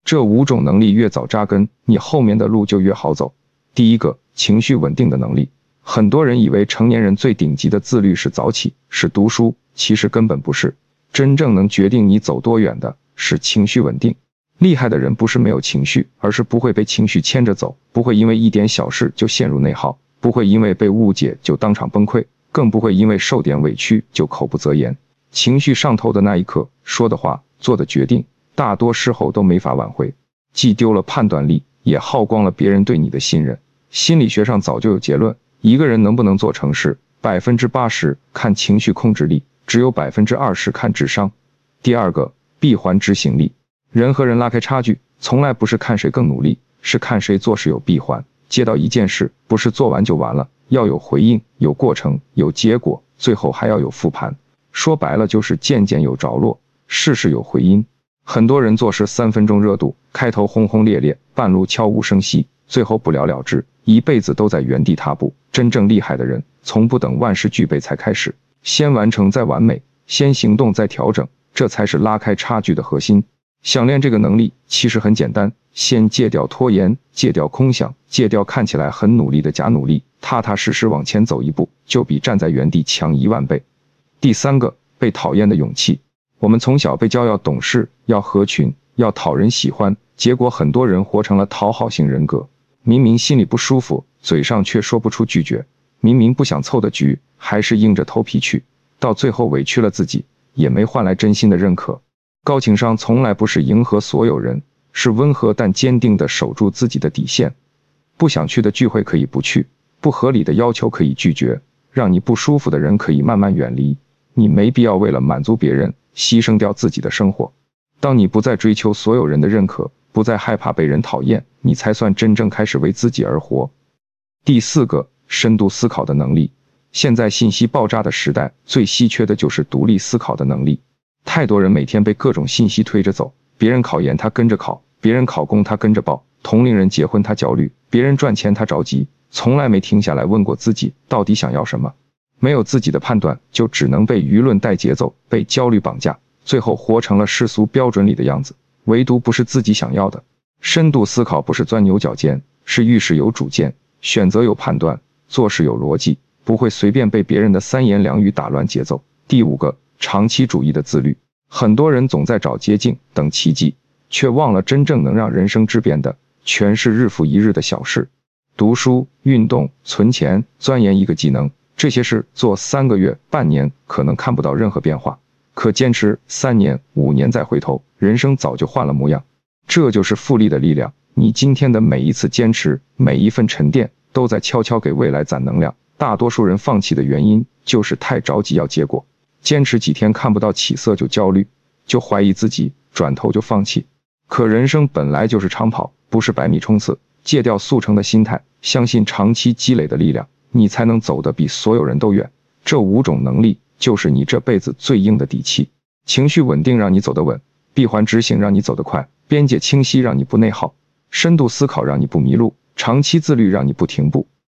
这5种能力越早扎根，你后面的路就越好走。第一个，情绪稳定的能力。很多人以为成年人最顶级的自律是早起，是读书，其实根本不是。真正能决定你走多远的是情绪稳定。厉害的人不是没有情绪，而是不会被情绪牵着走，不会因为一点小事就陷入内耗，不会因为被误解就当场崩溃，更不会因为受点委屈就口不择言。情绪上头的那一刻，说的话、做的决定，大多事后都没法挽回，既丢了判断力，也耗光了别人对你的信任。心理学上早就有结论，一个人能不能做成事，80%看情绪控制力，只有20%看智商。第二个，闭环执行力。人和人拉开差距，从来不是看谁更努力，是看谁做事有闭环。接到一件事，不是做完就完了，要有回应，有过程，有结果，最后还要有复盘。说白了就是件件有着落，事事有回音。很多人做事3分钟热度，开头轰轰烈烈，半路悄无声息，最后不了了之，一辈子都在原地踏步。真正厉害的人，从不等万事俱备才开始，先完成再完美，先行动再调整，这才是拉开差距的核心。想练这个能力，其实很简单，先戒掉拖延，戒掉空想，戒掉看起来很努力的假努力，踏踏实实往前走一步，就比站在原地强10000倍。第三个，被讨厌的勇气。我们从小被教要懂事，要合群，要讨人喜欢，结果很多人活成了讨好型人格。明明心里不舒服，嘴上却说不出拒绝；明明不想凑的局，还是硬着头皮去，到最后委屈了自己，也没换来真心的认可。高情商从来不是迎合所有人，是温和但坚定地守住自己的底线。不想去的聚会可以不去，不合理的要求可以拒绝，让你不舒服的人可以慢慢远离。你没必要为了满足别人，牺牲掉自己的生活。当你不再追求所有人的认可，不再害怕被人讨厌，你才算真正开始为自己而活。第四个，深度思考的能力。现在信息爆炸的时代，最稀缺的就是独立思考的能力。太多人每天被各种信息推着走，别人考研他跟着考，别人考公他跟着报，同龄人结婚他焦虑，别人赚钱他着急，从来没停下来问过自己到底想要什么。没有自己的判断，就只能被舆论带节奏，被焦虑绑架，最后活成了世俗标准里的样子，唯独不是自己想要的。深度思考不是钻牛角尖，是遇事有主见，选择有判断，做事有逻辑，不会随便被别人的三言两语打乱节奏。第五个，长期主义的自律。很多人总在找捷径，等奇迹，却忘了真正能让人生质变的，全是日复一日的小事。读书、运动、存钱、钻研一个技能，这些事做3个月、半年可能看不到任何变化，可坚持3年、5年再回头，人生早就换了模样。这就是复利的力量。你今天的每一次坚持，每一份沉淀，都在悄悄给未来攒能量。大多数人放弃的原因，就是太着急要结果。坚持几天看不到起色就焦虑，就怀疑自己，转头就放弃。可人生本来就是长跑，不是100米冲刺。戒掉速成的心态，相信长期积累的力量，你才能走得比所有人都远。这5种能力，就是你这辈子最硬的底气。情绪稳定让你走得稳，闭环执行让你走得快，边界清晰让你不内耗，深度思考让你不迷路，长期自律让你不停步。